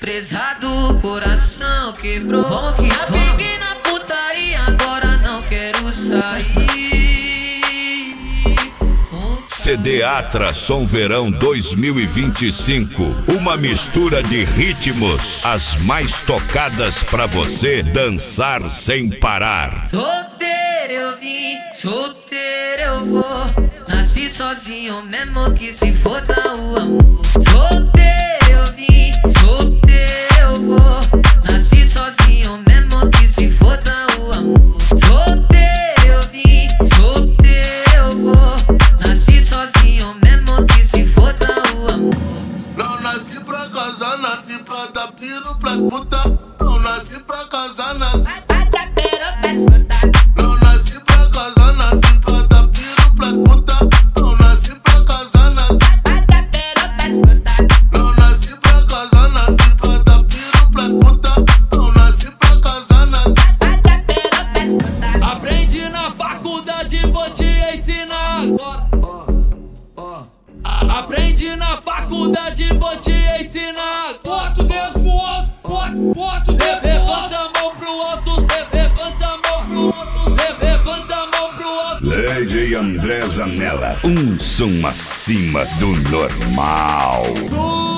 Prezado, coração quebrou. Já peguei na putaria, agora não quero sair. CD Atra Som Verão 2025. Uma mistura de ritmos, as mais tocadas pra você dançar sem parar. Solteiro eu vim, solteiro eu vou. Nasci sozinho mesmo que se foda o amor. Solteiro eu vim, solteiro eu vou. Nasci sozinho mesmo que se foda o amor. Solteiro eu vim, solteiro eu vou. Nasci sozinho mesmo que se foda o amor. Não nasci pra casar, nasci pra dar piro pras puta. Não nasci pra casar, nasci pra dar piro pras puta. Não nasci pra casar, nasci pra dar piro pras puta. Não nasci pra casar, nasci pra dar piro pras puta. Não nasci pra casar, nasci pra dar piro pras puta. Não nasci pra casar, nasci pra dar piro pras puta. Aprendi na faculdade, vou te ensinar agora. Aprendi na faculdade, vou te ensinar. Bota o dedo pro alto, bota o dedo pro alto. Levanta a mão pro alto, levanta a mão pro alto, levanta a mão pro alto. Lady André Zanella, um som acima do normal.